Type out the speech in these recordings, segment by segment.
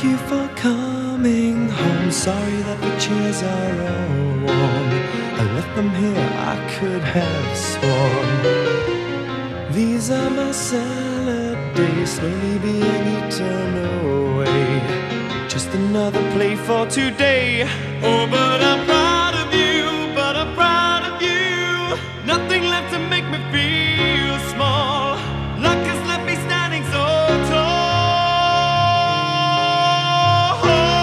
you for coming home. Sorry that the chairs are all warm. I left them here, I could have sworn. These are my salad days, slowly being eaten away. Just another play for today. Oh, but I'm proud of you, but I'm proud of you. Nothing left to make me feel small. Luck has left me standing so tall.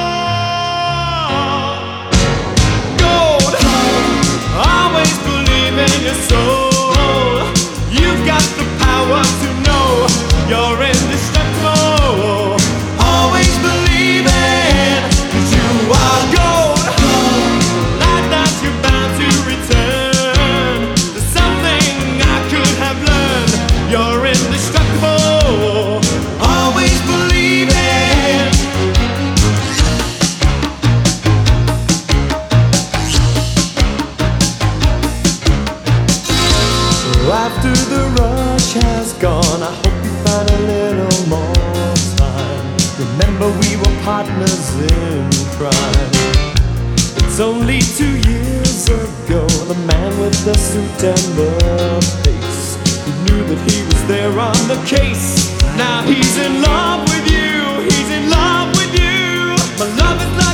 Gold, always believe in your soul. You've got the power to know you're indestructible. Always believe it, 'cause you are gold. Like that you're bound to return. There's something I could have learned. You're indestructible. Always believe it. After the rush has gone, I hope you find a little more time. Remember we were partners in crime. It's only 2 years ago, the man with the suit and the face, who knew that he was there on the case. Now he's in love with you, he's in love with you. My love is like